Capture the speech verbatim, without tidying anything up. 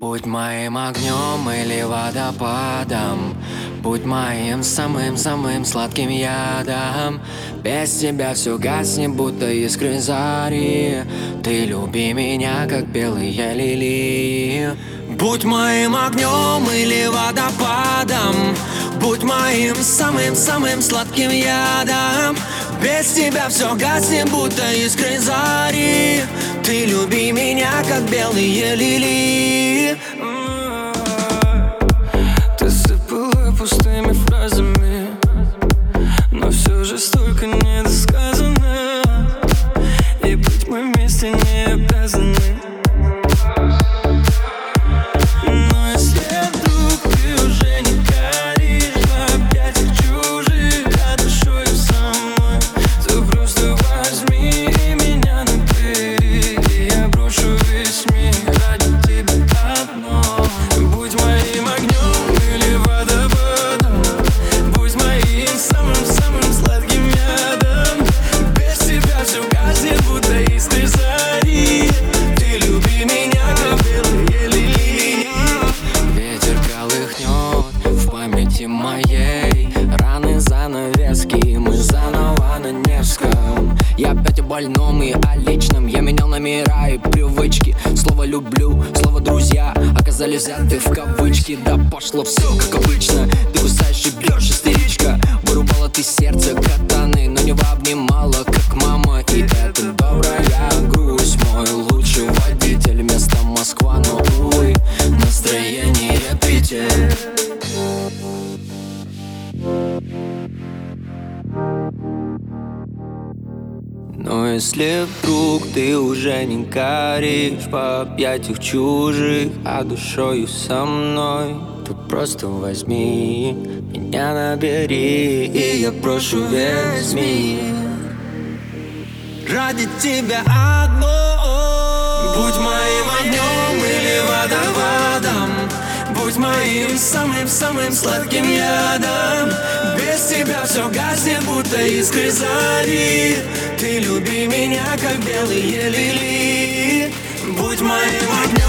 Будь моим огнем или водопадом, будь моим самым-самым сладким ядом. Без тебя все гаснет, будто искры зари. Ты люби меня, как белые лилии. Будь моим огнем или водопадом, будь моим самым-самым сладким ядом. Без тебя все гаснет, будто искры зари. Ты люби меня, как белые лилии. Ты сыпала пустыми фразами, но все же столько недосказано, и быть мы вместе не обязаны. Но если вдруг ты уже не горишь в объятиях чужих, а душою со мной, то просто возьми меня на ты, и я брошу весь мир ради тебя одно. Будь моим огнем или водопадом, будь моим самым-самым сладким ядом. Без тебя все гаснет, будто искры зари. Ты люби меня, как белые лилии. Ветер колыхнет в памяти моей раны, занавески, мы заново на Невском. Я опять о больном и о личном. Я менял номера и привычки. Слово «люблю», слово «друзья» оказались взяты в кавычки. Да пошло все как обычно. Ты кусаешь и бьешь, истеричка. Вырубала ты сердце катаны, но не обнимала, как мама. И это добрая грусть. Мой лучший водитель, место Москва, но увы, настроение Питер. Но если вдруг ты уже не горишь в объятиях чужих, а душою со мной, то просто возьми меня, набери, и я брошу весь мир ради тебя одно. Будь моим огнем или водопадом, будь моим самым-самым сладким ядом. Без тебя все гаснет, будто искры зари. Ты люби меня, как белые лилии. Будь моим огнем.